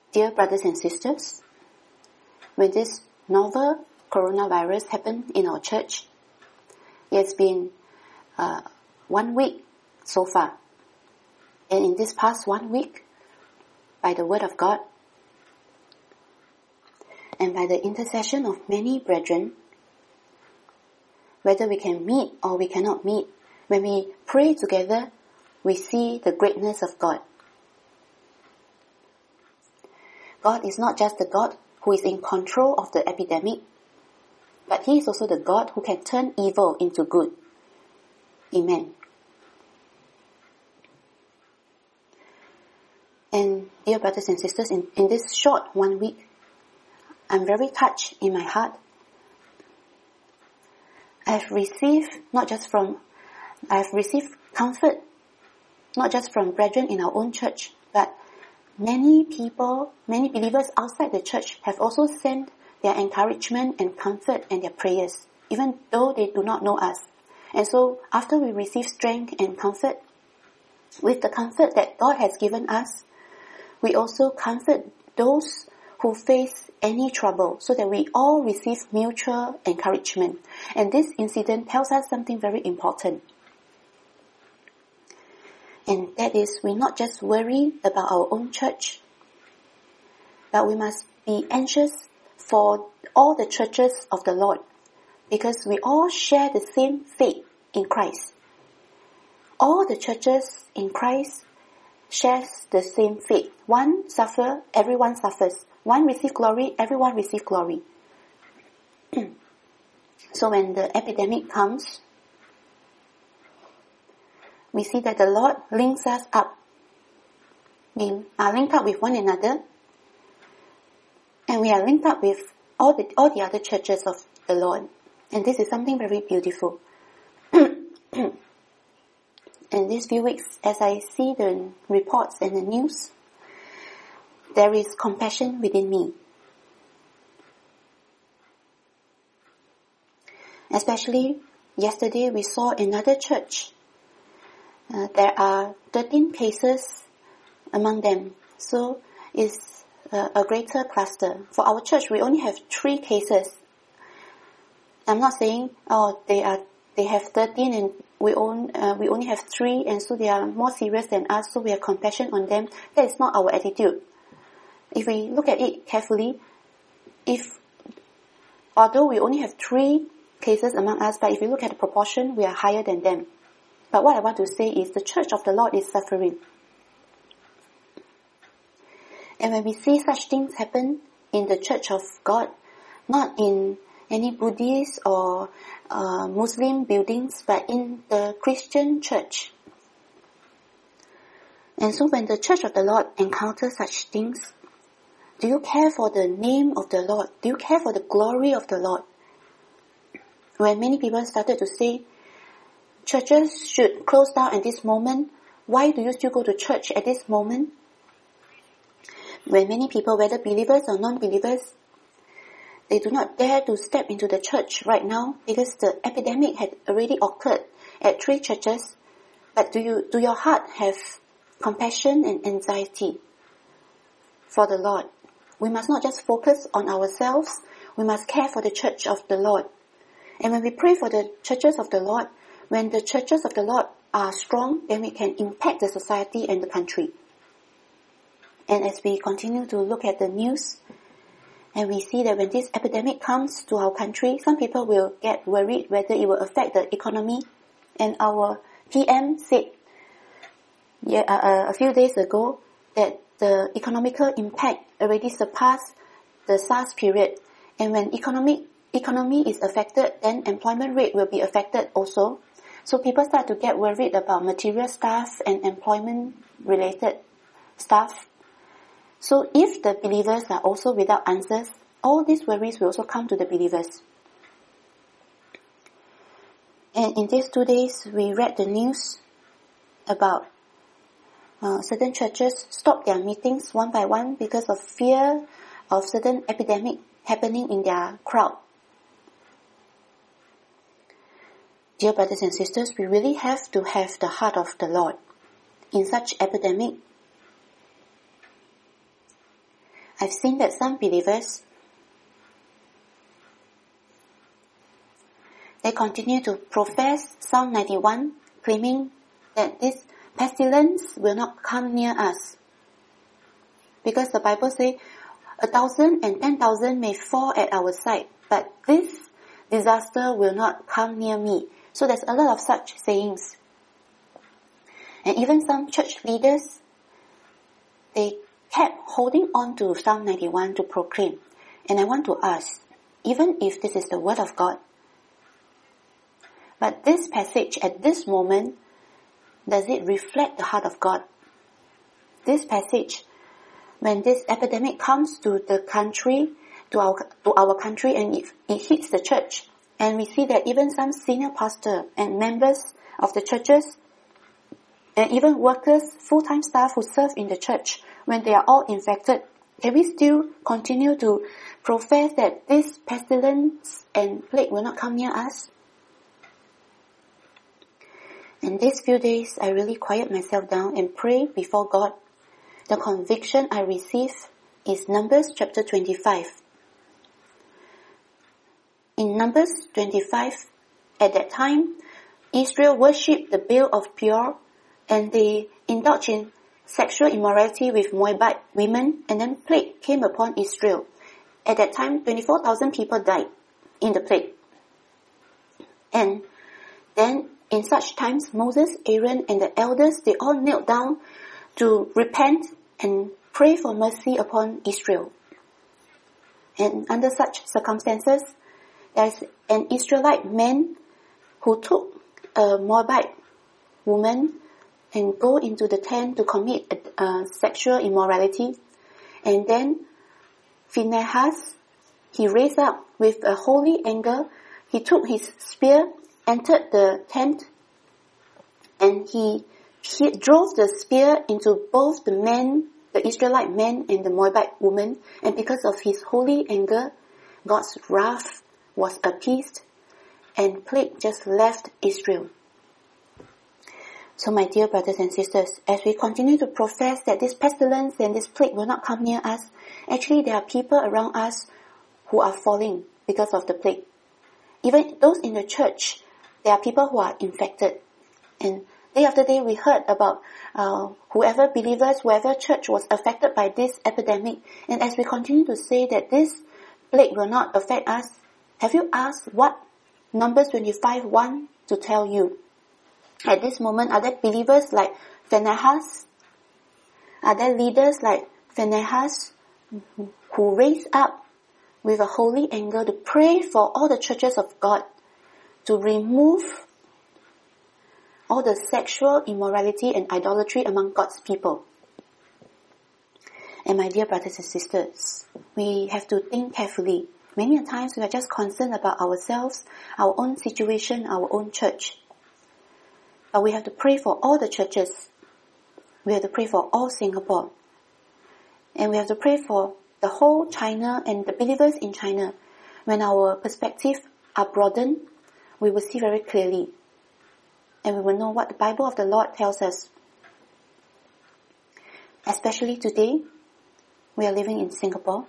Dear brothers and sisters, when this novel coronavirus happened in our church, it has been 1 week so far. And in this past 1 week, by the word of God, and by the intercession of many brethren, whether we can meet or we cannot meet, when we pray together, we see the greatness of God. God is not just the God who is in control of the epidemic, but He is also the God who can turn evil into good. Amen. And dear brothers and sisters, in this short 1 week, I'm very touched in my heart. I've received comfort, not just from brethren in our own church, but many people, many believers outside the church have also sent their encouragement and comfort and their prayers, even though they do not know us. And so after we receive strength and comfort, with the comfort that God has given us, we also comfort those who face any trouble, so that we all receive mutual encouragement. And this incident tells us something very important. And that is, we not just worry about our own church, but we must be anxious for all the churches of the Lord, because we all share the same faith in Christ. All the churches in Christ shares the same faith. One suffer, everyone suffers. One receive glory, everyone receive glory. So when the epidemic comes, we see that the Lord links us up. We are linked up with one another, and we are linked up with all the other churches of the Lord. And this is something very beautiful. In these few weeks, as I see the reports and the news, there is compassion within me. Especially yesterday, we saw another church. There are 13 cases among them. So it's a greater cluster. For our church, we only have 3 cases. I'm not saying, they have 13 and we only have 3, and so they are more serious than us, so we have compassion on them. That is not our attitude. If we look at it carefully, although we only have 3 cases among us, but if you look at the proportion, we are higher than them. But what I want to say is the church of the Lord is suffering. And when we see such things happen in the church of God, not in any Buddhist or Muslim buildings, but in the Christian church. And so when the church of the Lord encounters such things, do you care for the name of the Lord? Do you care for the glory of the Lord? When many people started to say, churches should close down at this moment, why do you still go to church at this moment? When many people, whether believers or non-believers, they do not dare to step into the church right now because the epidemic had already occurred at 3 churches. But do your heart have compassion and anxiety for the Lord? We must not just focus on ourselves. We must care for the church of the Lord. And when we pray for the churches of the Lord, when the churches of the Lord are strong, then we can impact the society and the country. And as we continue to look at the news, and we see that when this epidemic comes to our country, some people will get worried whether it will affect the economy. And our PM said a few days ago that the economical impact already surpassed the SARS period. And when economy is affected, then employment rate will be affected also. So people start to get worried about material stuff and employment-related stuff. So if the believers are also without answers, all these worries will also come to the believers. And in these 2 days, we read the news about certain churches stop their meetings one by one because of fear of certain epidemic happening in their crowd. Dear brothers and sisters, we really have to have the heart of the Lord in such epidemic. I've seen that some believers, they continue to profess Psalm 91, claiming that this pestilence will not come near us. Because the Bible says, 1,000 and 10,000 may fall at our side, but this disaster will not come near me. So there's a lot of such sayings. And even some church leaders, they kept holding on to Psalm 91 to proclaim. And I want to ask, even if this is the word of God, but this passage at this moment, does it reflect the heart of God? This passage, when this epidemic comes to the country, to our country, and it hits the church, and we see that even some senior pastor and members of the churches, and even workers, full-time staff who serve in the church, when they are all infected, can we still continue to profess that this pestilence and plague will not come near us? And these few days, I really quiet myself down and pray before God. The conviction I receive is Numbers chapter 25. In Numbers 25, at that time, Israel worshipped the Baal of Peor, and they indulged in sexual immorality with Moabite women, and then plague came upon Israel. At that time, 24,000 people died in the plague. And then in such times, Moses, Aaron, and the elders, they all knelt down to repent and pray for mercy upon Israel. And under such circumstances, there is an Israelite man who took a Moabite woman and go into the tent to commit sexual immorality. And then Phinehas, he raised up with a holy anger. He took his spear, entered the tent, and he drove the spear into both the man, the Israelite man, and the Moabite woman. And because of his holy anger, God's wrath was appeased, and plague just left Israel. So my dear brothers and sisters, as we continue to profess that this pestilence and this plague will not come near us, actually there are people around us who are falling because of the plague. Even those in the church, there are people who are infected. And day after day we heard about whoever believers, whoever church was affected by this epidemic. And as we continue to say that this plague will not affect us, have you asked what Numbers 25 want to tell you? At this moment, are there believers like Phinehas? Are there leaders like Phinehas who raise up with a holy anger to pray for all the churches of God to remove all the sexual immorality and idolatry among God's people? And my dear brothers and sisters, we have to think carefully. Many a times we are just concerned about ourselves, our own situation, our own church. But we have to pray for all the churches. We have to pray for all Singapore. And we have to pray for the whole China and the believers in China. When our perspective are broadened, we will see very clearly. And we will know what the Bible of the Lord tells us. Especially today, we are living in Singapore.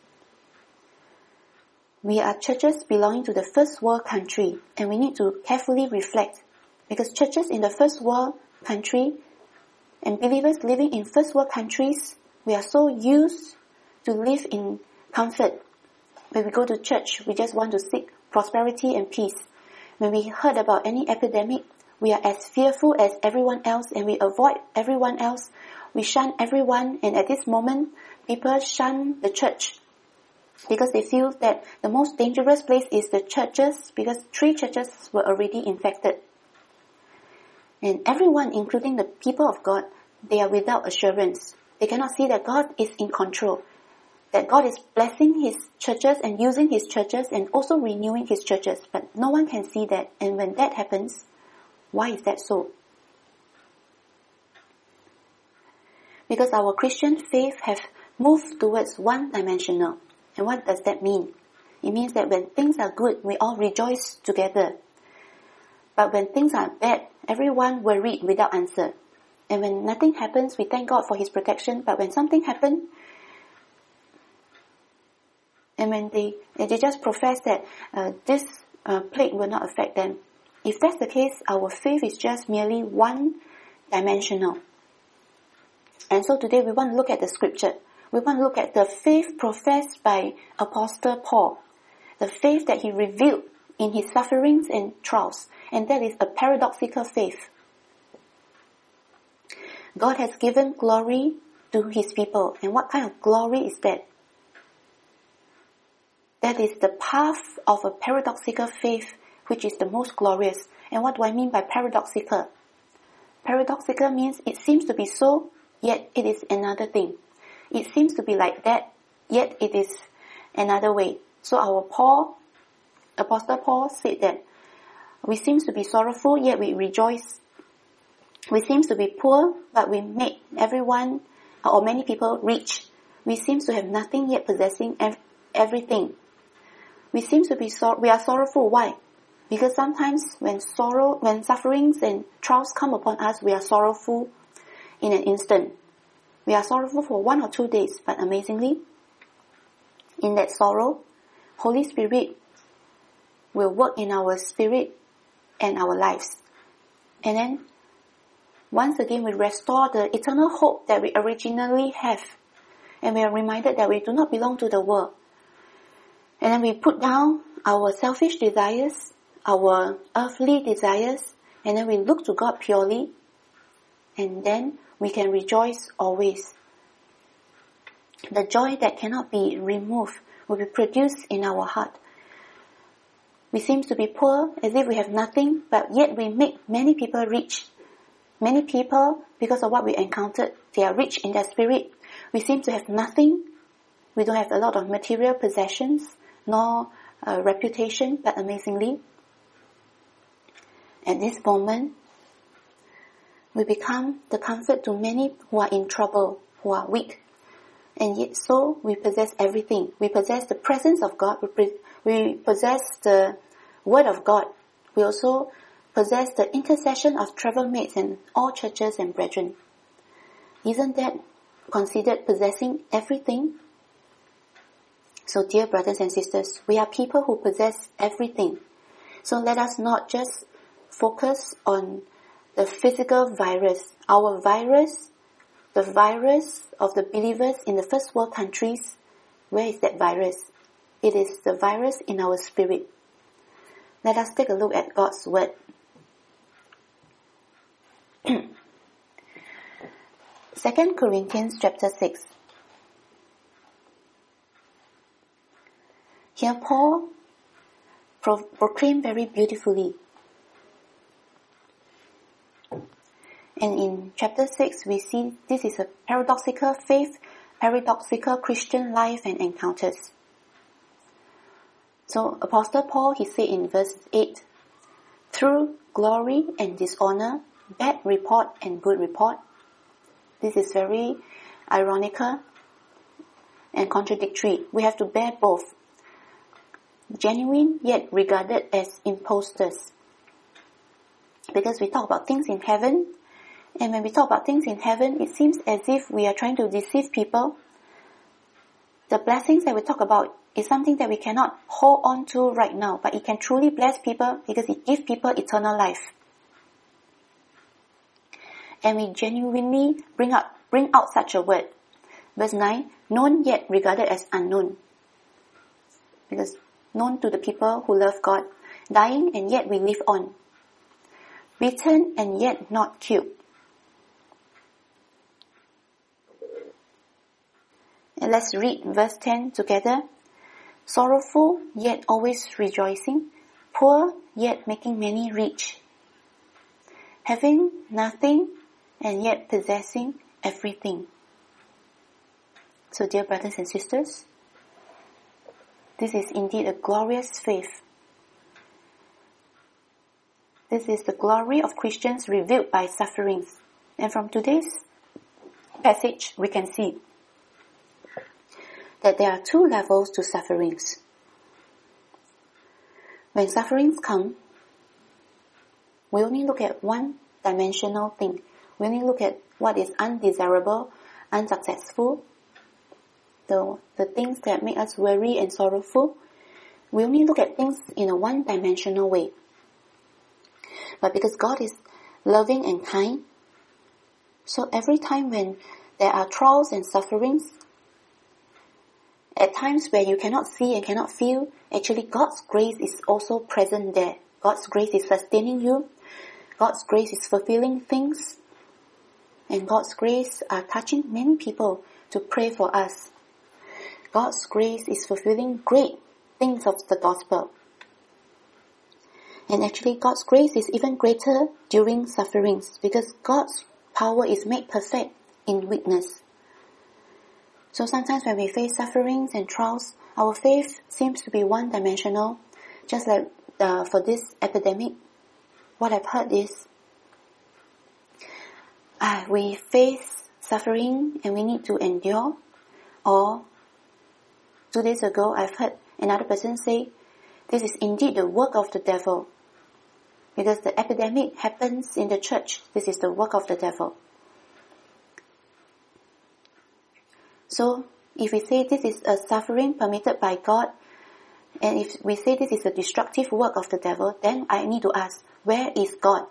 We are churches belonging to the first world country, and we need to carefully reflect. Because churches in the first world country and believers living in first world countries, we are so used to live in comfort. When we go to church, we just want to seek prosperity and peace. When we heard about any epidemic, we are as fearful as everyone else, and we avoid everyone else. We shun everyone, and at this moment, people shun the church because they feel that the most dangerous place is the churches, because 3 churches were already infected. And everyone, including the people of God, they are without assurance. They cannot see that God is in control, that God is blessing His churches and using His churches and also renewing His churches. But no one can see that. And when that happens, why is that so? Because our Christian faith have moved towards one-dimensional. And what does that mean? It means that when things are good, we all rejoice together. But when things are bad, everyone worried without answer. And when nothing happens, we thank God for His protection. But when something happens, And when they just profess that this plague will not affect them. If that's the case, our faith is just merely one-dimensional. And so today we want to look at the scripture. We want to look at the faith professed by Apostle Paul. The faith that he revealed in his sufferings and trials. And that is a paradoxical faith. God has given glory to his people. And what kind of glory is that? That is the path of a paradoxical faith, which is the most glorious. And what do I mean by paradoxical? Paradoxical means it seems to be so, yet it is another thing. It seems to be like that, yet it is another way. So Apostle Paul said that we seem to be sorrowful, yet we rejoice. We seem to be poor, but we make everyone or many people rich. We seem to have nothing, yet possessing everything. We are sorrowful. Why? Because sometimes when sufferings and trials come upon us, we are sorrowful in an instant. We are sorrowful for 1 or 2 days, but amazingly, in that sorrow, Holy Spirit will work in our spirit and our lives. And then, once again, we restore the eternal hope that we originally have. And we are reminded that we do not belong to the world. And then we put down our selfish desires, our earthly desires, and then we look to God purely, and then we can rejoice always. The joy that cannot be removed will be produced in our heart. We seem to be poor, as if we have nothing, but yet we make many people rich. Many people, because of what we encountered, they are rich in their spirit. We seem to have nothing. We don't have a lot of material possessions, nor reputation, but amazingly, at this moment, we become the comfort to many who are in trouble, who are weak. And yet so, we possess everything. We possess the presence of God. We possess the Word of God. We also possess the intercession of travel mates and all churches and brethren. Isn't that considered possessing everything? So dear brothers and sisters, we are people who possess everything. So let us not just focus on the physical virus. Our virus, the virus of the believers in the first world countries, where is that virus? It is the virus in our spirit. Let us take a look at God's word. 2 Corinthians chapter 6. Here Paul proclaimed very beautifully. And in chapter 6, we see this is a paradoxical faith, paradoxical Christian life and encounters. So Apostle Paul, he said in verse 8, through glory and dishonor, bad report and good report. This is very ironical and contradictory. We have to bear both. Genuine yet regarded as impostors. Because we talk about things in heaven, and when we talk about things in heaven, it seems as if we are trying to deceive people. The blessings that we talk about is something that we cannot hold on to right now, but it can truly bless people because it gives people eternal life. And we genuinely bring out such a word. Verse 9, known yet regarded as unknown. Because known to the people who love God, dying and yet we live on. Beaten and yet not killed. And let's read verse 10 together. Sorrowful yet always rejoicing, poor yet making many rich. Having nothing and yet possessing everything. So dear brothers and sisters, this is indeed a glorious faith. This is the glory of Christians revealed by sufferings. And from today's passage, we can see that there are 2 levels to sufferings. When sufferings come, we only look at one-dimensional thing. We only look at what is undesirable, unsuccessful, the things that make us worry and sorrowful, we only look at things in a one-dimensional way. But because God is loving and kind, so every time when there are trials and sufferings, at times where you cannot see and cannot feel, actually God's grace is also present there. God's grace is sustaining you. God's grace is fulfilling things. And God's grace are touching many people to pray for us. God's grace is fulfilling great things of the gospel. And actually God's grace is even greater during sufferings because God's power is made perfect in weakness. So sometimes when we face sufferings and trials, our faith seems to be one-dimensional. Just like for this epidemic, what I've heard is we face suffering and we need to endure. Or 2 days ago, I've heard another person say, this is indeed the work of the devil. Because the epidemic happens in the church, this is the work of the devil. So, if we say this is a suffering permitted by God, and if we say this is a destructive work of the devil, then I need to ask, where is God?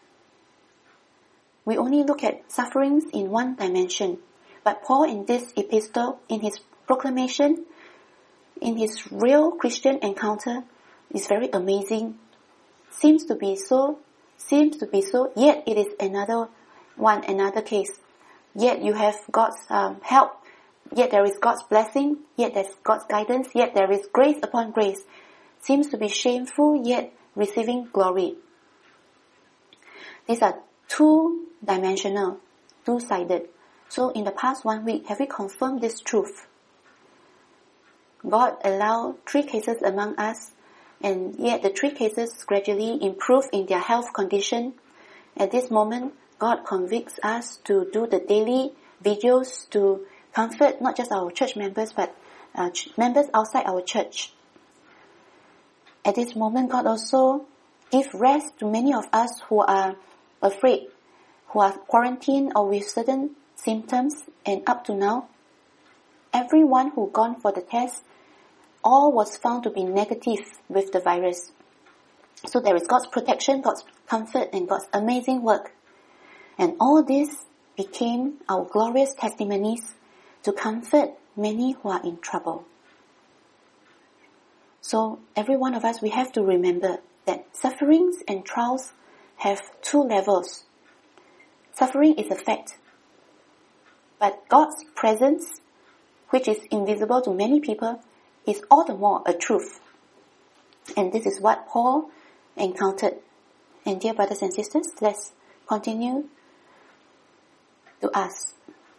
We only look at sufferings in one dimension. But Paul in this epistle, in his proclamation, in his real Christian encounter, is very amazing. Seems to be so, yet it is another case. Yet you have God's help. Yet there is God's blessing, yet there's God's guidance, yet there is grace upon grace. Seems to be shameful, yet receiving glory. These are two-dimensional, two-sided. So in the past 1 week, have we confirmed this truth? God allowed 3 cases among us, and yet the 3 cases gradually improve in their health condition. At this moment, God convicts us to do the daily videos to comfort not just our church members, but members outside our church. At this moment, God also gives rest to many of us who are afraid, who are quarantined or with certain symptoms, and up to now, everyone who gone for the test, all was found to be negative with the virus. So there is God's protection, God's comfort, and God's amazing work. And all this became our glorious testimonies to comfort many who are in trouble. So every one of us, we have to remember that sufferings and trials have 2 levels. Suffering is a fact. But God's presence, which is invisible to many people, is all the more a truth. And this is what Paul encountered. And dear brothers and sisters, let's continue to ask.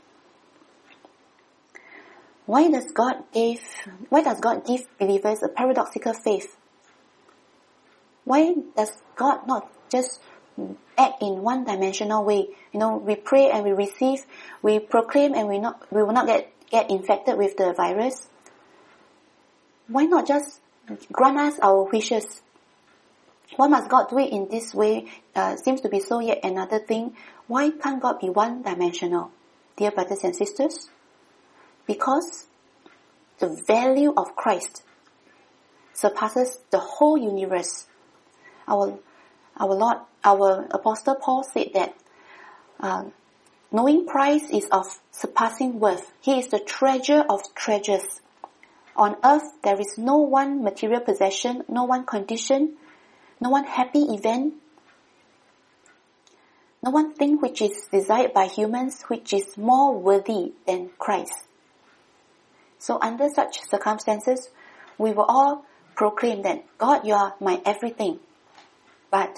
Why does God give believers a paradoxical faith? Why does God not just act in one-dimensional way? We pray and we receive, we proclaim and we will not get infected with the virus. Why not just grant us our wishes? Why must God do it in this way? Seems to be so yet another thing. Why can't God be one-dimensional? Dear brothers and sisters, because the value of Christ surpasses the whole universe. Our Apostle Paul said that knowing Christ is of surpassing worth. He is the treasure of treasures. On earth, there is no one material possession, no one condition, no one happy event, no one thing which is desired by humans which is more worthy than Christ. So under such circumstances, we will all proclaim that, God, you are my everything. But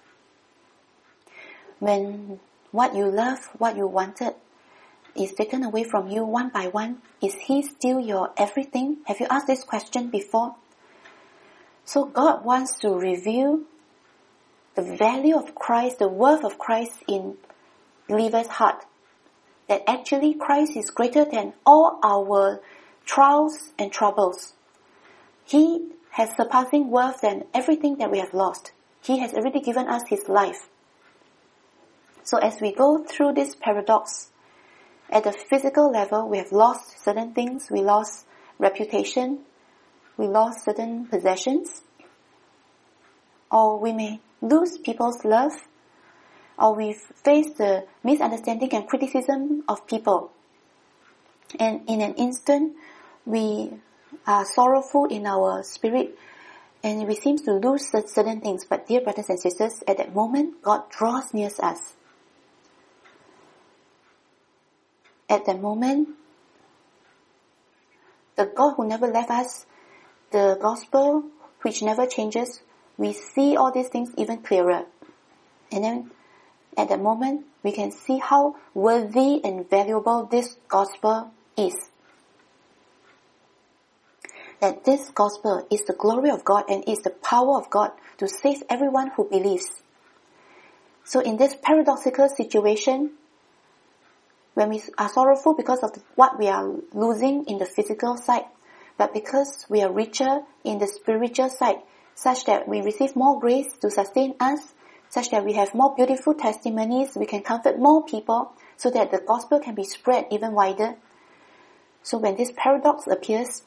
when what you love, what you wanted, is taken away from you one by one, is He still your everything? Have you asked this question before? So God wants to reveal the value of Christ, the worth of Christ in believer's heart. That actually Christ is greater than all our trials and troubles. He has surpassing worth than everything that we have lost. He has already given us His life. So as we go through this paradox, At the physical level, we have lost certain things. We lost reputation. We lost certain possessions. Or we may lose people's love. Or we face the misunderstanding and criticism of people. And in an instant, we are sorrowful in our spirit, and we seem to lose certain things. But dear brothers and sisters, at that moment, God draws near us. At that moment, the God who never left us, the gospel which never changes, we see all these things even clearer. And then at that moment, we can see how worthy and valuable this gospel is. That this gospel is the glory of God and is the power of God to save everyone who believes. So in this paradoxical situation, when we are sorrowful because of what we are losing in the physical side, but because we are richer in the spiritual side, such that we receive more grace to sustain us, such that we have more beautiful testimonies, we can comfort more people, so that the gospel can be spread even wider. So when this paradox appears,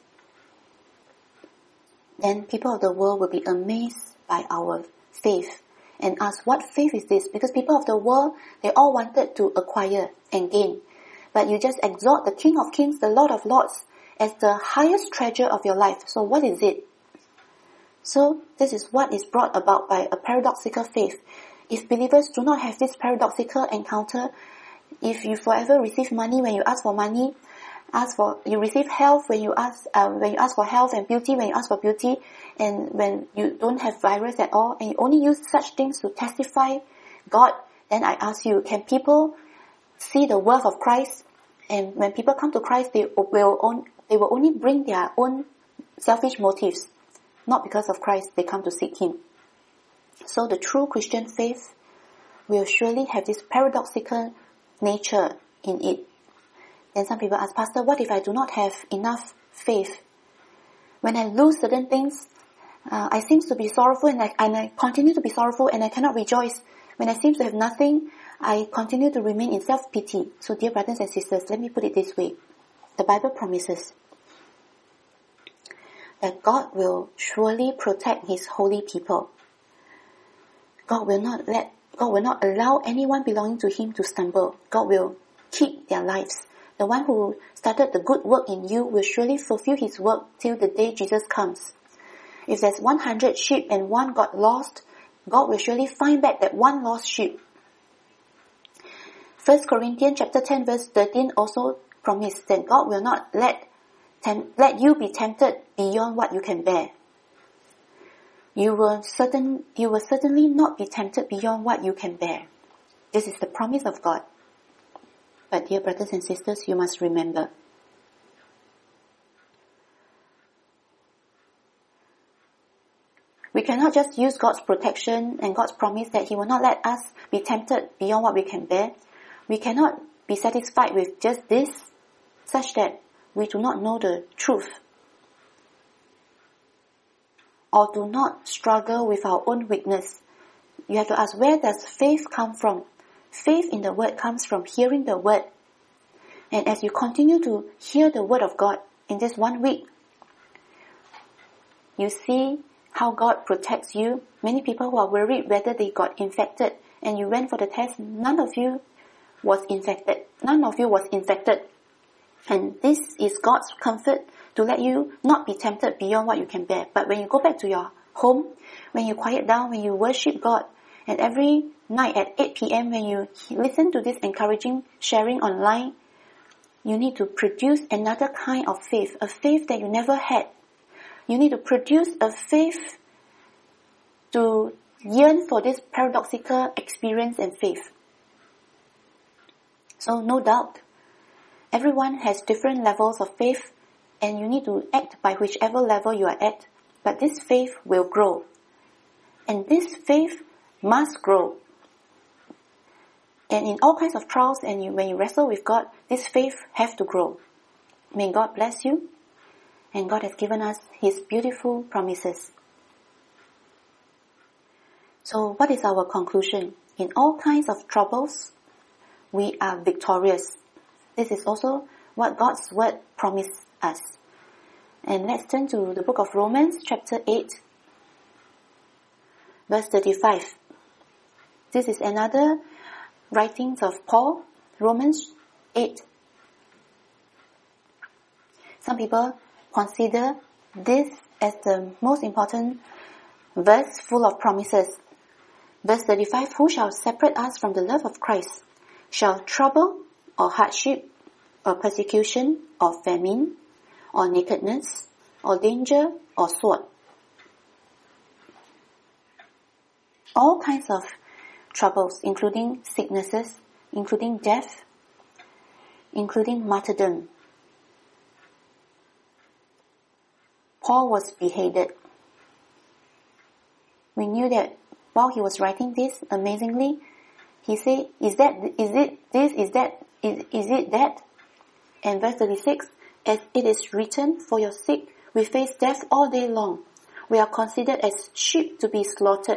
then people of the world will be amazed by our faith and ask, what faith is this? Because people of the world, they all wanted to acquire and gain. But you just exalt the King of Kings, the Lord of Lords, as the highest treasure of your life. So what is it? So this is what is brought about by a paradoxical faith. If believers do not have this paradoxical encounter, if you forever receive money when you ask for money, you receive health when you ask for health, and beauty when you ask for beauty, and when you don't have virus at all, and you only use such things to testify God, then I ask you, can people see the worth of Christ? And when people come to Christ, they will only bring their own selfish motives, not because of Christ. They come to seek Him. So the true Christian faith will surely have this paradoxical nature in it. Then some people ask, Pastor, what if I do not have enough faith? When I lose certain things, I seem to be sorrowful, and I continue to be sorrowful, and I cannot rejoice. When I seem to have nothing, I continue to remain in self-pity. So dear brothers and sisters, let me put it this way. The Bible promises that God will surely protect His holy people. God will not allow anyone belonging to Him to stumble. God will keep their lives. The one who started the good work in you will surely fulfill His work till the day Jesus comes. If there's 100 sheep and one got lost, God will surely find back that one lost sheep. 1 Corinthians chapter 10 verse 13 also promised that God will not let you be tempted beyond what you can bear. You will certainly not be tempted beyond what you can bear. This is the promise of God. But dear brothers and sisters, you must remember, we cannot just use God's protection and God's promise that He will not let us be tempted beyond what we can bear. We cannot be satisfied with just this, such that we do not know the truth, or do not struggle with our own weakness. You have to ask, where does faith come from? Faith in the Word comes from hearing the Word. And as you continue to hear the Word of God in this 1 week, you see how God protects you. Many people who are worried whether they got infected, and you went for the test, none of you was infected. And this is God's comfort to let you not be tempted beyond what you can bear. But when you go back to your home, when you quiet down, when you worship God, and every night at 8 p.m. when you listen to this encouraging sharing online, you need to produce another kind of faith, a faith that you never had. You need to produce a faith to yearn for this paradoxical experience and faith. So no doubt, everyone has different levels of faith, and you need to act by whichever level you are at. But this faith will grow. And this faith must grow. And in all kinds of trials, and when you wrestle with God, this faith has to grow. May God bless you. And God has given us His beautiful promises. So what is our conclusion? In all kinds of troubles, we are victorious. This is also what God's word promised us. And let's turn to the book of Romans, chapter 8, verse 35. This is another writings of Paul, Romans 8. Some people consider this as the most important verse full of promises. Verse 35, who shall separate us from the love of Christ? Shall trouble or hardship or persecution or famine or nakedness or danger or sword? All kinds of troubles, including sicknesses, including death, including martyrdom. Paul was beheaded. We knew that while he was writing this, amazingly, he said, is it that? And verse 36, as it is written, for your sake, we face death all day long. We are considered as sheep to be slaughtered.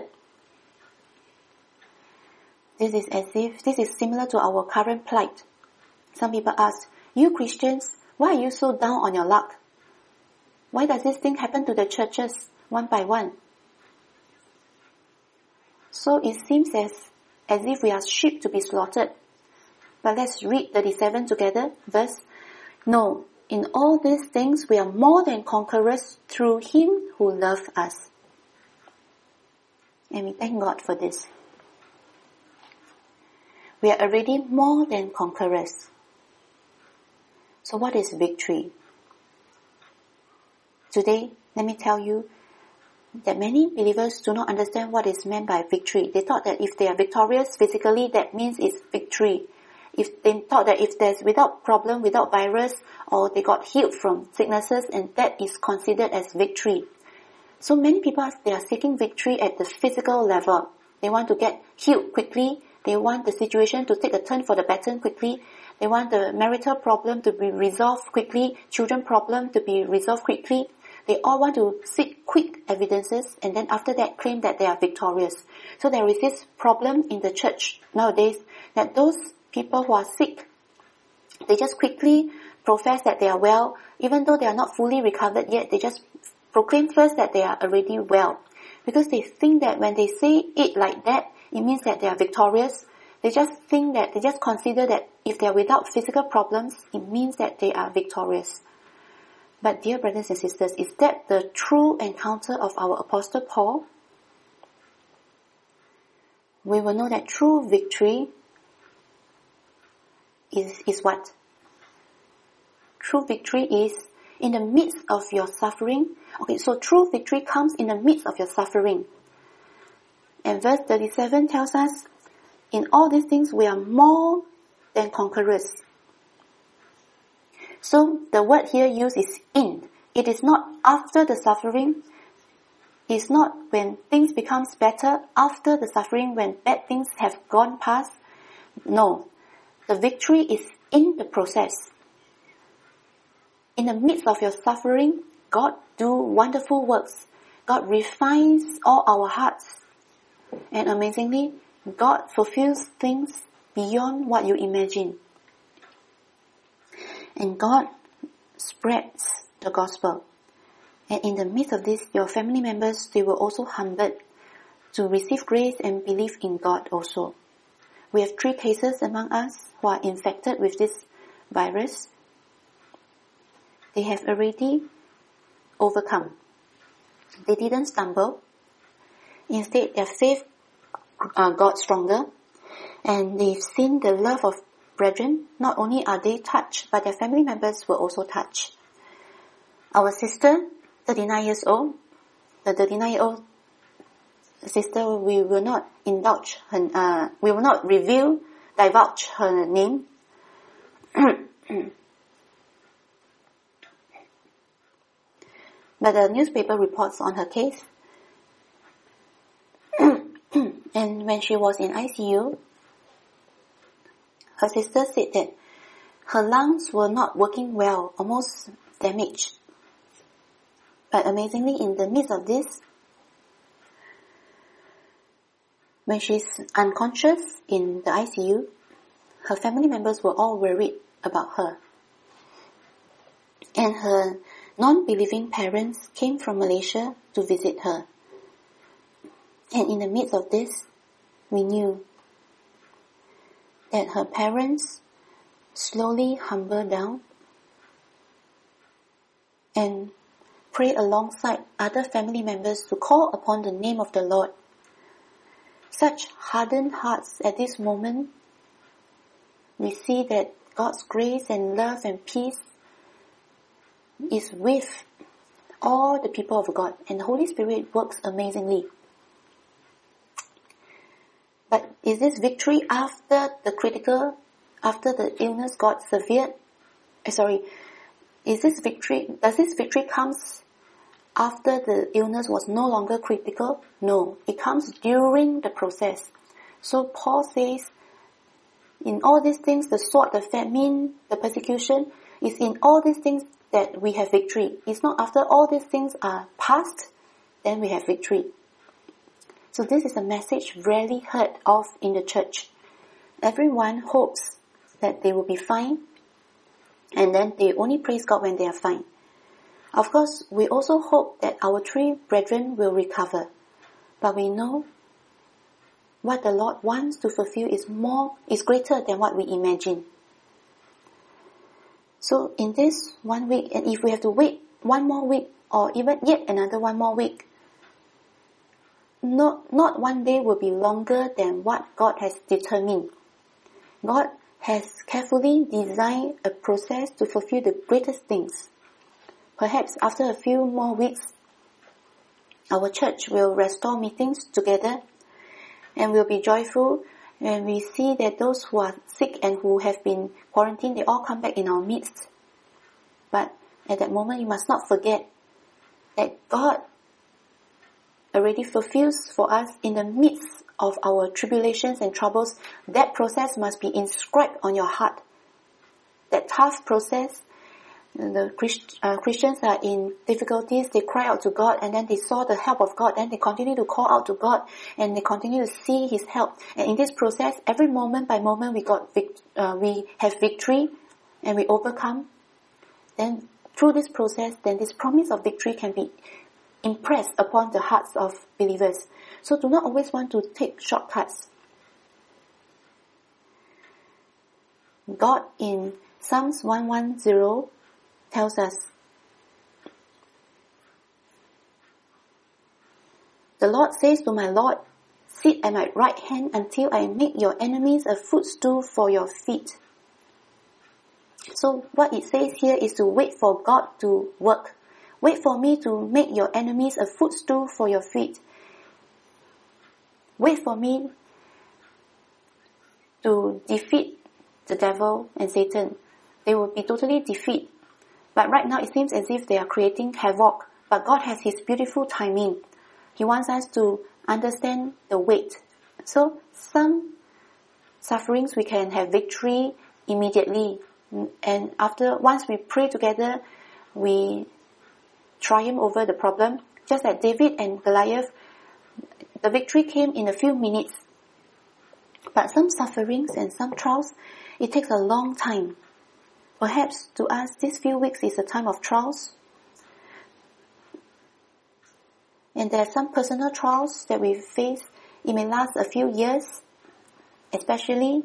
This is similar to our current plight. Some people ask, you Christians, why are you so down on your luck? Why does this thing happen to the churches one by one? So it seems as if we are sheep to be slaughtered. But let's read 37 together, verse. No, in all these things we are more than conquerors through Him who loved us. And we thank God for this. We are already more than conquerors. So what is victory? Today, let me tell you that many believers do not understand what is meant by victory. They thought that if they are victorious physically, that means it's victory. If they thought that if there's without problem, without virus, or they got healed from sicknesses, and that is considered as victory. So many people, they are seeking victory at the physical level. They want to get healed quickly. They want the situation to take a turn for the better quickly. They want the marital problem to be resolved quickly, children problem to be resolved quickly. They all want to seek quick evidences and then after that claim that they are victorious. So there is this problem in the church nowadays that those people who are sick, they just quickly profess that they are well, even though they are not fully recovered yet. They just proclaim first that they are already well. Because they think that when they say it like that, it means that they are victorious. They just consider that if they are without physical problems, it means that they are victorious. But dear brothers and sisters, is that the true encounter of our Apostle Paul? We will know that true victory is what? True victory is in the midst of your suffering. Okay, so true victory comes in the midst of your suffering. And verse 37 tells us, in all these things we are more than conquerors. So the word here used is in. It is not after the suffering. It's not when things becomes better after the suffering, when bad things have gone past. No. The victory is in the process. In the midst of your suffering, God do wonderful works. God refines all our hearts. And amazingly, God fulfills things beyond what you imagine. And God spreads the gospel. And in the midst of this, your family members, they were also humbled to receive grace and believe in God also. We have 3 cases among us who are infected with this virus. They have already overcome. They didn't stumble. Instead, their faith got stronger. And they've seen the love of brethren. Not only are they touched, but their family members were also touched. Our sister, 39 years old, the 39-year-old sister, we will not divulge her name. But the newspaper reports on her case. And when she was in ICU, her sister said that her lungs were not working well, almost damaged. But amazingly, in the midst of this, when she's unconscious in the ICU, her family members were all worried about her. And her non-believing parents came from Malaysia to visit her. And in the midst of this, we knew that her parents slowly humbled down and pray alongside other family members to call upon the name of the Lord. Such hardened hearts at this moment, we see that God's grace and love and peace is with all the people of God, and the Holy Spirit works amazingly. But is this victory after the illness got severe? Does this victory comes after the illness was no longer critical? No, it comes during the process. So Paul says, in all these things, the sword, the famine, the persecution, is in all these things that we have victory. It's not after all these things are past, then we have victory. So this is a message rarely heard of in the church. Everyone hopes that they will be fine, and then they only praise God when they are fine. Of course, we also hope that our 3 brethren will recover. But we know what the Lord wants to fulfill is greater than what we imagine. So in this 1 week, and if we have to wait 1 more week, or even yet another 1 more week, not one day will be longer than what God has determined. God has carefully designed a process to fulfill the greatest things. Perhaps after a few more weeks, our church will restore meetings together and will be joyful when we see that those who are sick and who have been quarantined, they all come back in our midst. But at that moment, you must not forget that God already fulfills for us in the midst of our tribulations and troubles. That process must be inscribed on your heart. That tough process, the Christians are in difficulties, they cry out to God, and then they saw the help of God, and they continue to call out to God, and they continue to see His help. And in this process, every moment by moment, we have victory, and we overcome. Then through this process, then this promise of victory can be impressed upon the hearts of believers. So do not always want to take shortcuts. God in Psalms 110 tells us, the Lord says to my Lord, sit at my right hand until I make your enemies a footstool for your feet. So what it says here is to wait for God to work. Wait for me to make your enemies a footstool for your feet. Wait for me to defeat the devil and Satan. They will be totally defeated. But right now it seems as if they are creating havoc. But God has His beautiful timing. He wants us to understand the wait. So some sufferings we can have victory immediately. And once we pray together, we triumph over the problem. Just like David and Goliath, the victory came in a few minutes. But some sufferings and some trials, it takes a long time. Perhaps to us, these few weeks is a time of trials. And there are some personal trials that we face. It may last a few years, especially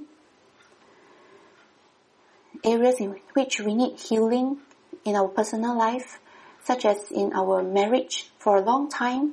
areas in which we need healing in our personal life, such as in our marriage for a long time.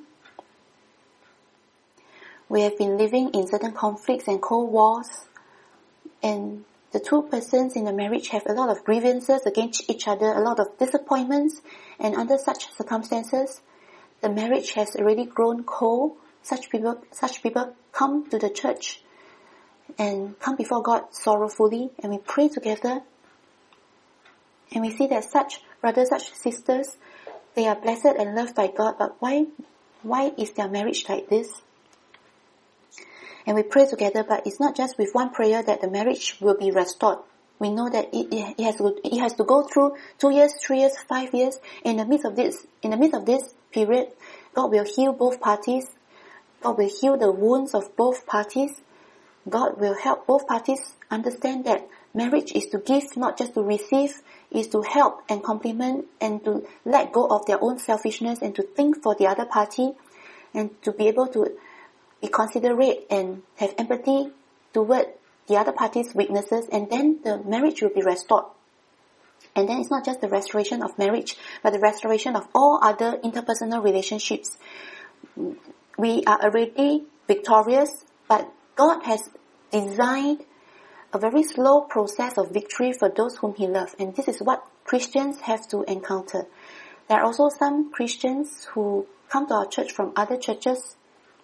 We have been living in certain conflicts and cold wars, and the 2 persons in the marriage have a lot of grievances against each other, a lot of disappointments, and under such circumstances, the marriage has already grown cold. Such people come to the church and come before God sorrowfully, and we pray together. And we see that such brothers, such sisters, they are blessed and loved by God, but why is their marriage like this? And we pray together, but it's not just with one prayer that the marriage will be restored. We know that it has to go through 2 years, 3 years, 5 years. In the midst of this period, God will heal both parties. God will heal the wounds of both parties. God will help both parties understand that marriage is to give, not just to receive, is to help and complement and to let go of their own selfishness and to think for the other party and to be able to be considerate and have empathy toward the other party's weaknesses, and then the marriage will be restored. And then it's not just the restoration of marriage, but the restoration of all other interpersonal relationships. We are already victorious, but God has designed a very slow process of victory for those whom He loves. And this is what Christians have to encounter. There are also some Christians who come to our church from other churches.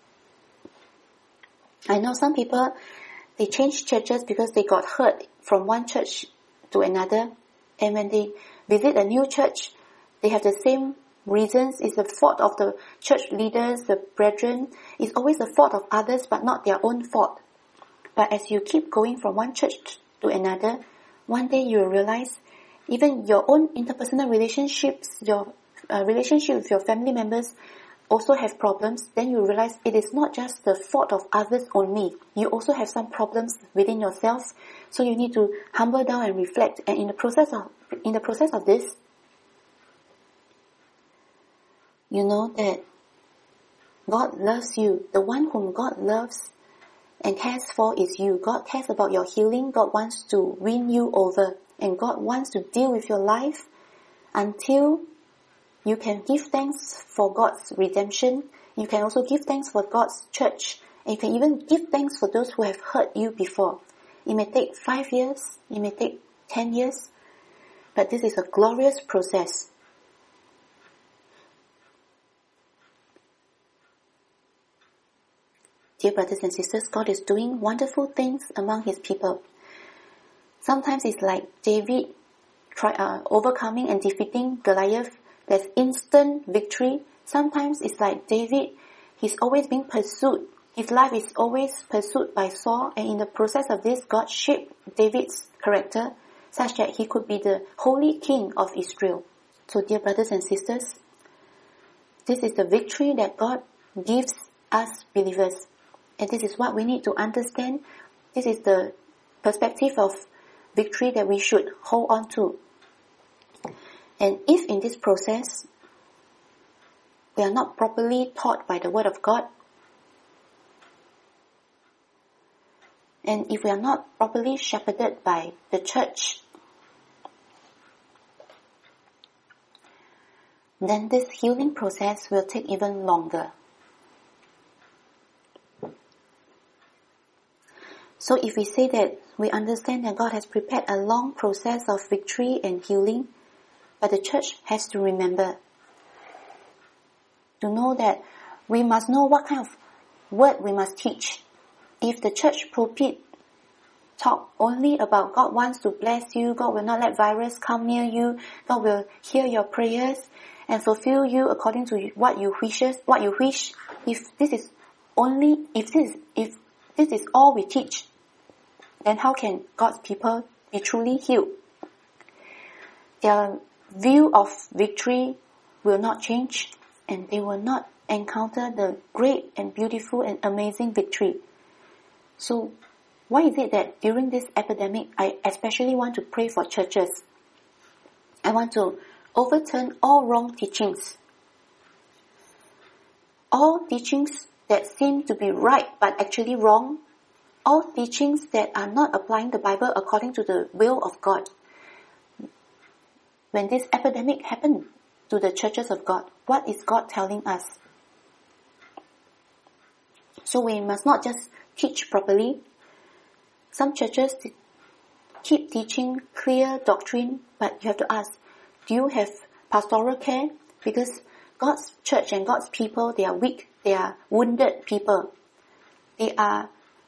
I know some people, they change churches because they got hurt from one church to another. And when they visit a new church, they have the same reasons. It's the fault of the church leaders, the brethren. It's always the fault of others, but not their own fault. But as you keep going from one church to another, one day you will realize even your own interpersonal relationships, your relationship with your family members also have problems. Then you realize it is not just the fault of others only. You also have some problems within yourself. So you need to humble down and reflect. And in the process of this, you know that God loves you. The one whom God loves and cares for is you. God cares about your healing. God wants to win you over. And God wants to deal with your life until you can give thanks for God's redemption. You can also give thanks for God's church. And you can even give thanks for those who have hurt you before. It may take 5 years. It may take 10 years. But this is a glorious process. Dear brothers and sisters, God is doing wonderful things among His people. Sometimes it's like David overcoming and defeating Goliath. There's instant victory. Sometimes it's like David, he's always being pursued. His life is always pursued by Saul, and in the process of this, God shaped David's character such that he could be the holy king of Israel. So dear brothers and sisters, this is the victory that God gives us believers. And this is what we need to understand. This is the perspective of victory that we should hold on to. And if in this process, we are not properly taught by the Word of God, and if we are not properly shepherded by the church, then this healing process will take even longer. So if we say that we understand that God has prepared a long process of victory and healing, but the church has to remember, to know that we must know what kind of word we must teach. If the church pulpit talk only about God wants to bless you, God will not let virus come near you, God will hear your prayers and fulfill you according to what you wish. If this is all we teach, then how can God's people be truly healed? Their view of victory will not change, and they will not encounter the great and beautiful and amazing victory. So why is it that during this epidemic, I especially want to pray for churches? I want to overturn all wrong teachings. All teachings that seem to be right but actually wrong. All teachings that are not applying the Bible according to the will of God. When this epidemic happened to the churches of God, what is God telling us? So we must not just teach properly. Some churches keep teaching clear doctrine, but you have to ask, do you have pastoral care? Because God's church and God's people, they are weak, they are wounded people. They are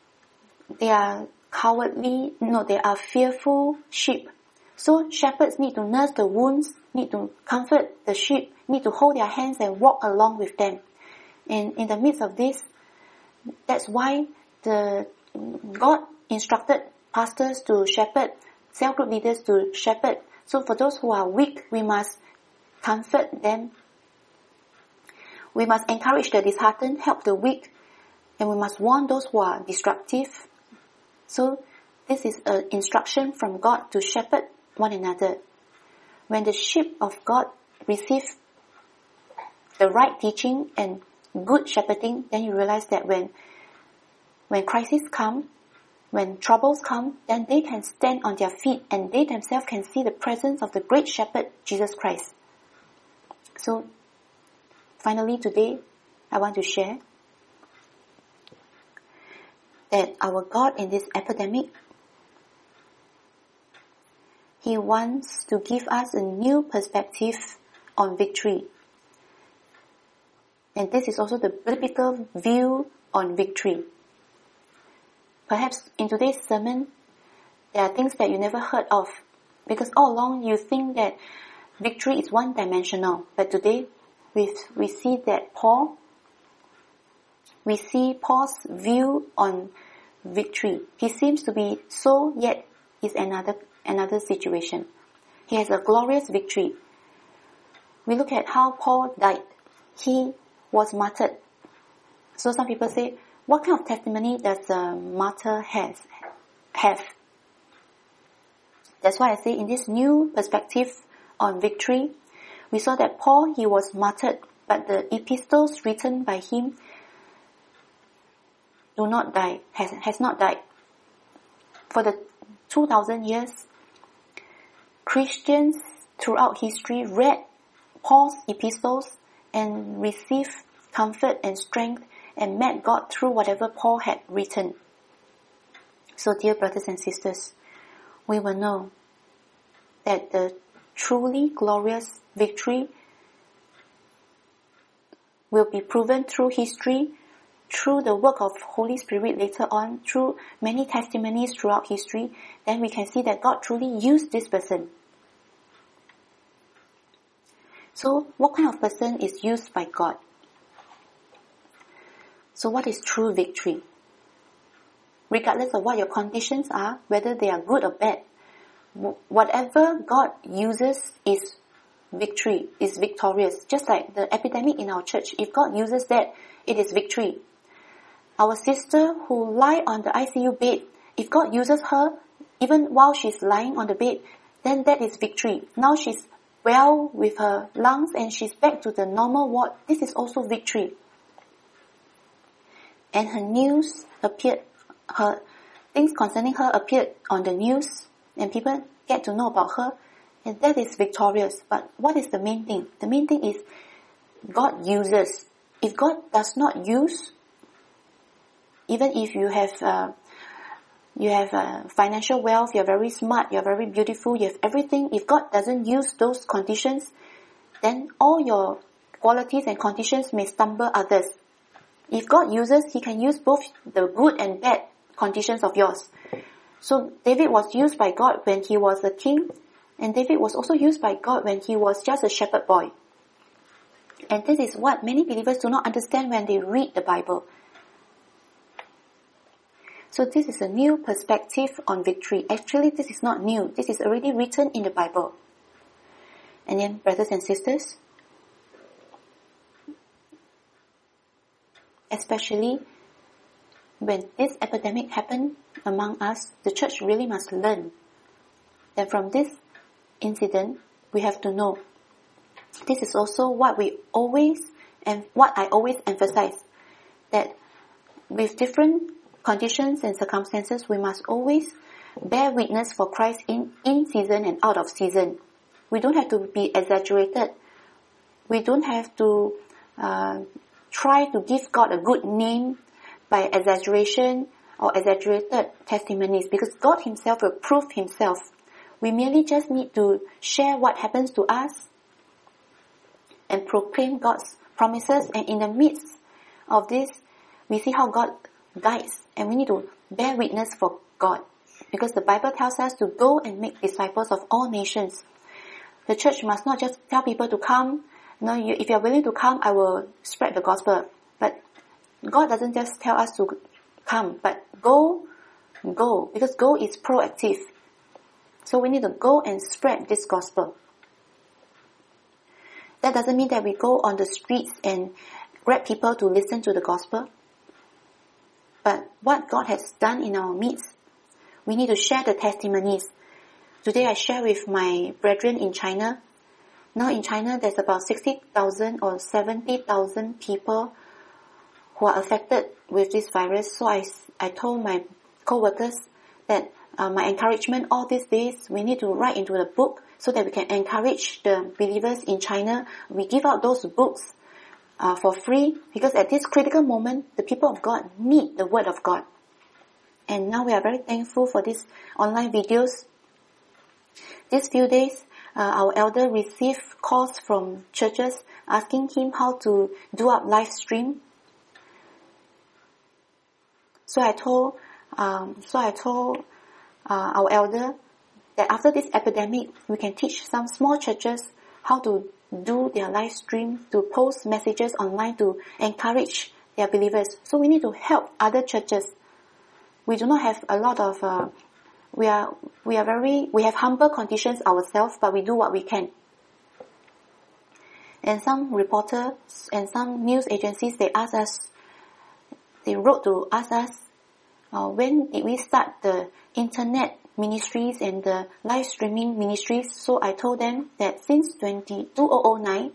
cowardly, they are fearful sheep. So shepherds need to nurse the wounds, need to comfort the sheep, need to hold their hands and walk along with them. And in the midst of this, that's why God instructed pastors to shepherd, cell group leaders to shepherd. So for those who are weak, we must comfort them. We must encourage the disheartened, help the weak, and we must warn those who are destructive. So This is an instruction from God to shepherd one another. When the sheep of God receive the right teaching and good shepherding, then you realize that when crises come, when troubles come, then they can stand on their feet and they themselves can see the presence of the great shepherd, Jesus Christ. So, finally today, I want to share that our God in this epidemic, He wants to give us a new perspective on victory. And this is also the biblical view on victory. Perhaps in today's sermon, there are things that you never heard of, because all along you think that victory is one-dimensional. But today, we see that we see Paul's view on victory. He seems to be so, yet is another situation. He has a glorious victory. We look at how Paul died. He was martyred. So some people say, what kind of testimony does a martyr have? That's why I say in this new perspective on victory, we saw that Paul, he was martyred, but the epistles written by him has not died. For the 2,000 years, Christians throughout history read Paul's epistles and received comfort and strength and met God through whatever Paul had written. So dear brothers and sisters, we will know that the truly glorious victory will be proven through history, through the work of Holy Spirit later on, through many testimonies throughout history. Then we can see that God truly used this person. So what kind of person is used by God? So what is true victory? Regardless of what your conditions are, whether they are good or bad, whatever God uses is victory, is victorious. Just like the epidemic in our church, if God uses that, it is victory. Our sister who lie on the ICU bed, if God uses her, even while she's lying on the bed, then that is victory. Now she's well with her lungs and she's back to the normal ward. This is also victory. And her news appeared, her things concerning her appeared on the news, and people get to know about her, and that is victorious. But what is the main thing? The main thing is God uses. If God does not use, even if you have financial wealth, you're very smart, you're very beautiful, you have everything, if God doesn't use those conditions, then all your qualities and conditions may stumble others. If God uses, He can use both the good and bad conditions of yours. So David was used by God when he was a king, and David was also used by God when he was just a shepherd boy. And this is what many believers do not understand when they read the Bible. So this is a new perspective on victory. Actually, this is not new. This is already written in the Bible. And then, brothers and sisters, especially when this epidemic happened among us, the church really must learn that from this incident, we have to know. This is also what I always emphasize, that with different conditions and circumstances, we must always bear witness for Christ in season and out of season. We don't have to be exaggerated. We don't have to try to give God a good name by exaggeration or exaggerated testimonies, because God Himself will prove Himself. We merely just need to share what happens to us and proclaim God's promises, and in the midst of this, we see how God guides, and we need to bear witness for God, because the Bible tells us to go and make disciples of all nations. The church must not just tell people to come. No, if you're willing to come, I will spread the gospel. But God doesn't just tell us to come, but go, because go is proactive. So we need to go and spread this gospel. That doesn't mean that we go on the streets and grab people to listen to the gospel. But what God has done in our midst, We need to share the testimonies. Today I share with my brethren in China. Now in China there's about 60,000 or 70,000 people who are affected with this virus. So I told my co-workers that my encouragement all these days, we need to write into the book so that we can encourage the believers in China. We give out those books for free, because at this critical moment, the people of God need the word of God. And now we are very thankful for these online videos. These few days, our elder received calls from churches asking him how to do up live stream. So I told our elder that after this epidemic, we can teach some small churches how to do their live stream, to post messages online to encourage their believers. So we need to help other churches. We do not have a lot of, we have humble conditions ourselves, but we do what we can. And some reporters and some news agencies, they wrote to ask us, when did we start the internet ministries and the live streaming ministries? So I told them that since 2009,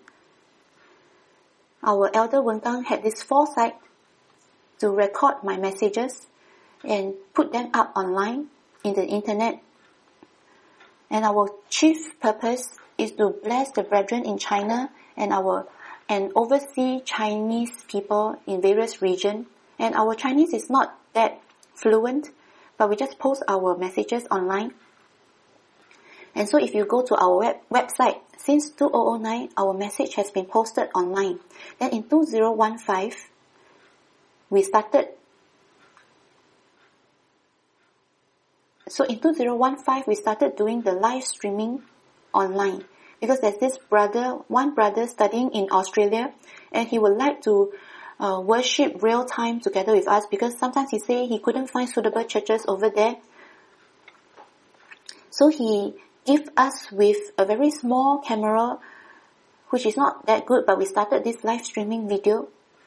our elder Wen Gang had this foresight to record my messages and put them up online in the internet. And our chief purpose is to bless the brethren in China and oversee Chinese people in various regions. And our Chinese is not that fluent, but we just post our messages online. And so if you go to our website, since 2009, our message has been posted online. Then in 2015, we started. So in 2015, we started doing the live streaming online. Because there's one brother studying in Australia, and he would like to worship real time together with us, because sometimes he say he couldn't find suitable churches over there. So he gave us with a very small camera, which is not that good, but we started this live streaming video.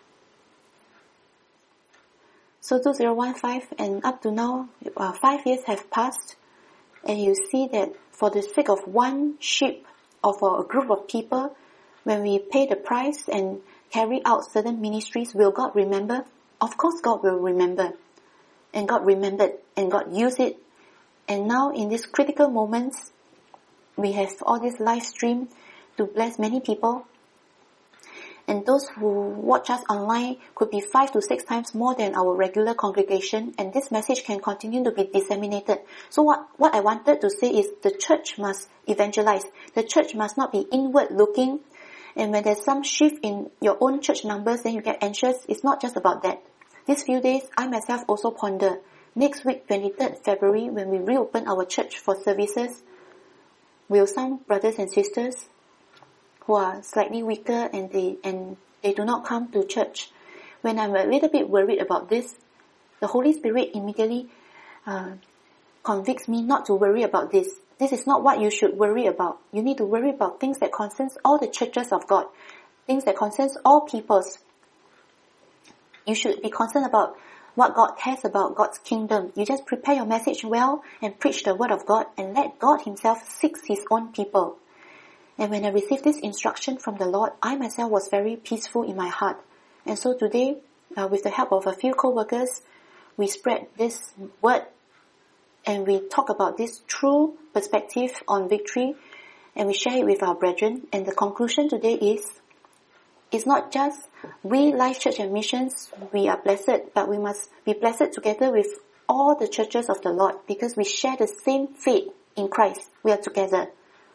So 2015 and up to now, 5 years have passed, and you see that for the sake of one sheep or for a group of people, when we pay the price and carry out certain ministries, will God remember? Of course God will remember. And God remembered, and God used it. And now in these critical moments, we have all this live stream to bless many people. And those who watch us online could be 5 to 6 times more than our regular congregation, and this message can continue to be disseminated. So what I wanted to say is the church must evangelize. The church must not be inward looking. And when there's some shift in your own church numbers, then you get anxious. It's not just about that. These few days, I myself also ponder. Next week, 23rd February, when we reopen our church for services, will some brothers and sisters who are slightly weaker and they do not come to church, when I'm a little bit worried about this, the Holy Spirit immediately convicts me not to worry about this. This is not what you should worry about. You need to worry about things that concerns all the churches of God, things that concerns all peoples. You should be concerned about what God cares about, God's kingdom. You just prepare your message well and preach the word of God, and let God himself seek his own people. And when I received this instruction from the Lord, I myself was very peaceful in my heart. And so today, with the help of a few co-workers, we spread this word and we talk about this true perspective on victory, and we share it with our brethren. And the conclusion today is, it's not just we Life Church and Missions, we are blessed, but we must be blessed together with all the churches of the Lord, because we share the same faith in Christ. We are together.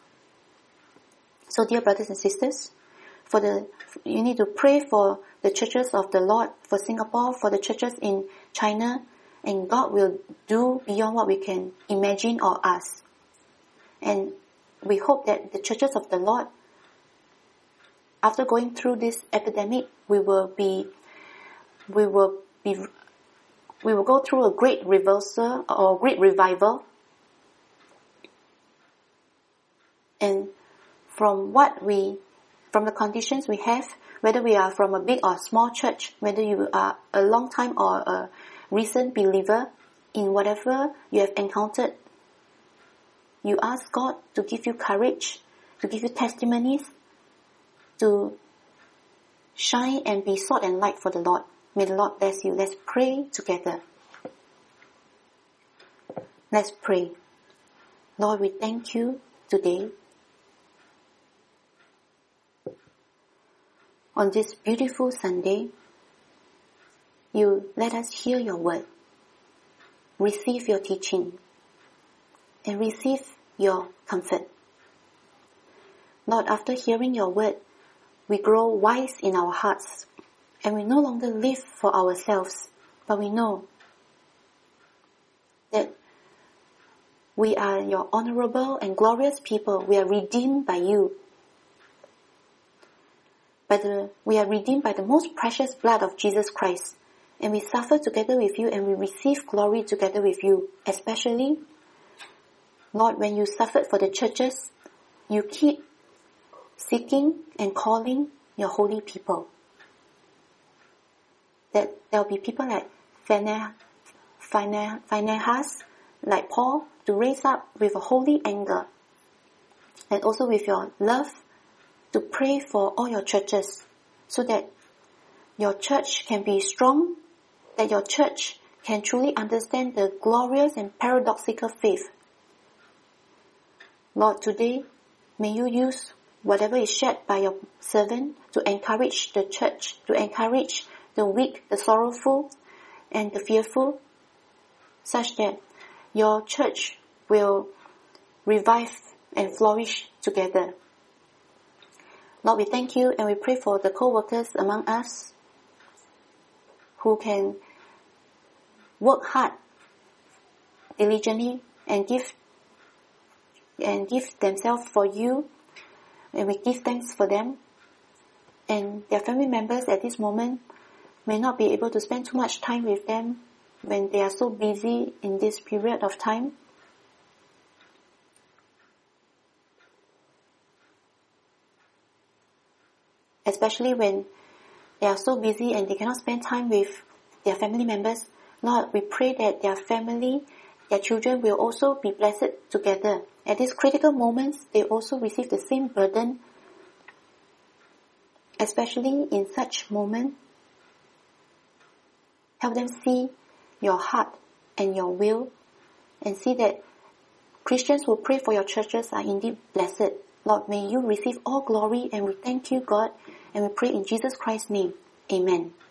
So dear brothers and sisters, you need to pray for the churches of the Lord, for Singapore, for the churches in China, and God will do beyond what we can imagine or ask. And we hope that the churches of the Lord, after going through this epidemic, we will go through a great reversal or great revival. And from the conditions we have, whether we are from a big or small church, whether you are a long time or a recent believer, in whatever you have encountered, you ask God to give you courage, to give you testimonies, to shine and be salt and light for the Lord. May the Lord bless you. Let's pray together. Let's pray. Lord, we thank you today on this beautiful Sunday. You let us hear your word, receive your teaching, and receive your comfort. Lord, after hearing your word, we grow wise in our hearts, and we no longer live for ourselves, but we know that we are your honorable and glorious people. We are redeemed by you. We are redeemed by the most precious blood of Jesus Christ. And we suffer together with you and we receive glory together with you. Especially, Lord, when you suffered for the churches, you keep seeking and calling your holy people. That there will be people like Phinehas, like Paul, to raise up with a holy anger. And also with your love, to pray for all your churches, so that your church can be strong, that your church can truly understand the glorious and paradoxical faith. Lord, today, may you use whatever is shared by your servant to encourage the church, to encourage the weak, the sorrowful, and the fearful, such that your church will revive and flourish together. Lord, we thank you and we pray for the co-workers among us who can work hard, diligently, and give themselves for you, and we give thanks for them. And their family members at this moment may not be able to spend too much time with them when they are so busy in this period of time. Especially when they are so busy and they cannot spend time with their family members. Lord, we pray that their family, their children will also be blessed together. At these critical moments, they also receive the same burden. Especially in such moments, help them see your heart and your will, and see that Christians who pray for your churches are indeed blessed. Lord, may you receive all glory, and we thank you, God, and we pray in Jesus Christ's name. Amen.